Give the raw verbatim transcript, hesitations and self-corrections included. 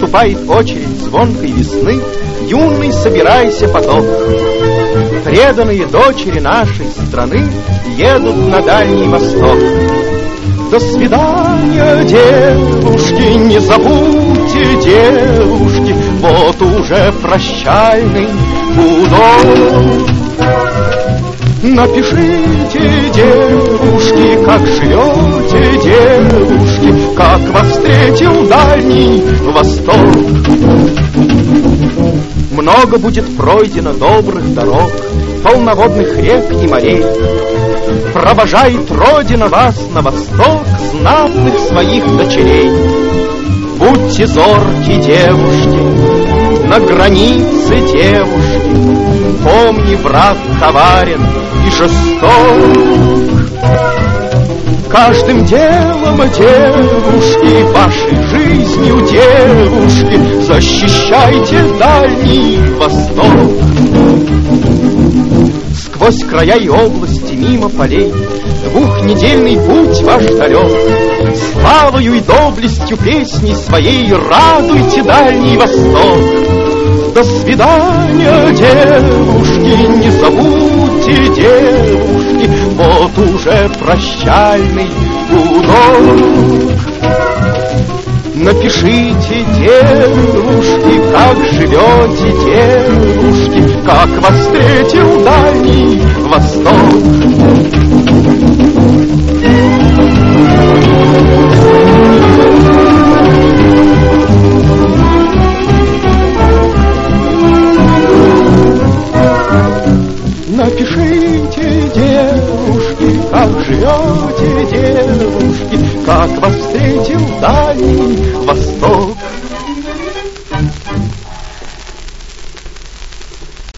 Наступает очередь звонкой весны, юный собирайся поток. Преданные дочери нашей страны едут на Дальний Восток. До свидания, девушки, не забудьте, девушки, вот уже прощальный гудок. Напишите, девушки, как живете, девушки, как вас встретил Дальний Восток. Много будет пройдено добрых дорог, полноводных рек и морей. Провожает Родина вас на восток, знатных своих дочерей. Будьте зорки, девушки, на границе, девушки, помни, враг коварен и жесток. Каждым делом, девушки, вашей жизнью, девушки, защищайте Дальний Восток. Сквозь края и области, мимо полей, двухнедельный путь ваш далек. Славою и доблестью песней своей радуйте Дальний Восток. До свидания, девушки, не забудьте, девушки, вот уже прощальный гудок. Напишите, девушки, как живете, девушки, как вас встретил Дальний Восток. Напишите, девушки, как живете, девушки, как вас встретил Дальний Восток.